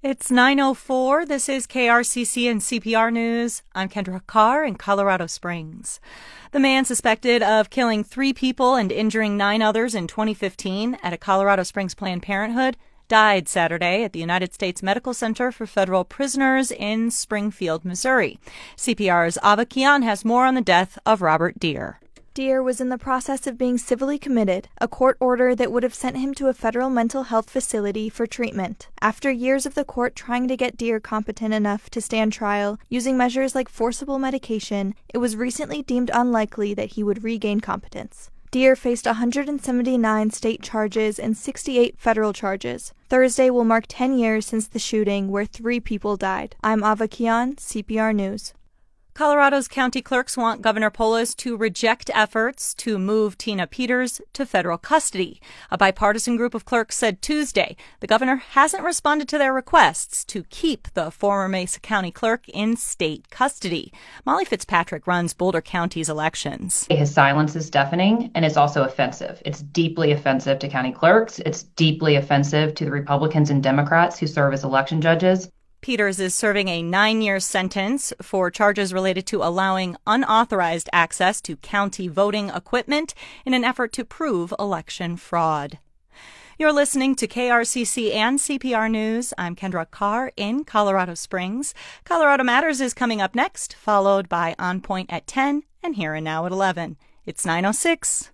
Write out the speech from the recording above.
It's 9:04. This is KRCC and CPR News. I'm Kendra Carr in Colorado Springs. The man suspected of killing 3 people and injuring 9 others in 2015 at a Colorado Springs Planned Parenthood died Saturday at the United States Medical Center for Federal Prisoners in Springfield, Missouri. CPR's Ava Kian has more on the death of Robert Deer. Deer was in the process of being civilly committed, a court order that would have sent him to a federal mental health facility for treatment. After years of the court trying to get Deer competent enough to stand trial, using measures like forcible medication, it was recently deemed unlikely that he would regain competence. Deer faced 179 state charges and 68 federal charges. Thursday will mark 10 years since the shooting where 3 people died. I'm Ava Kian, CPR News. Colorado's county clerks want Governor Polis to reject efforts to move Tina Peters to federal custody. A bipartisan group of clerks said Tuesday the governor hasn't responded to their requests to keep the former Mesa County clerk in state custody. Molly Fitzpatrick runs Boulder County's elections. His silence is deafening, and it's also offensive. It's deeply offensive to county clerks. It's deeply offensive to the Republicans and Democrats who serve as election judges. Peters is serving a 9-year sentence for charges related to allowing unauthorized access to county voting equipment in an effort to prove election fraud. You're listening to KRCC and CPR News. I'm Kendra Carr in Colorado Springs. Colorado Matters is coming up next, followed by On Point at 10 and Here and Now at 11. It's 9:06.